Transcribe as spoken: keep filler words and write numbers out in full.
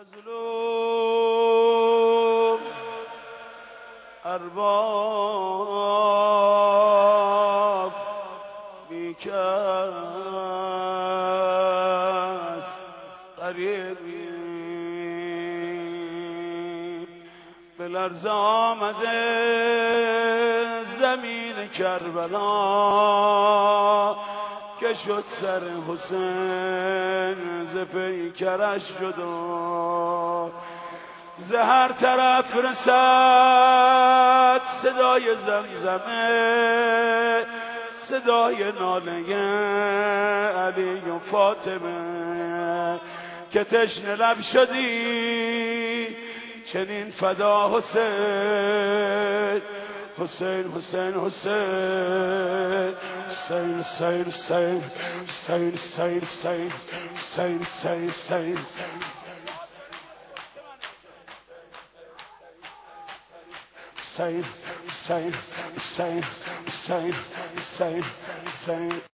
مظلوم ارباب بیکس غریبی به لرز آمده زمین کربلا که شد سر حسین ز پیکرش جدا. ز هر طرف رسد صدای زمزمه، صدای ناله علی و فاطمه که تشنه لب شدی چنین فدا حسین حسین حسین حسین حسین حسین حسین حسین حسین حسین حسین حسین حسین حسین حسین حسین حسین حسین حسین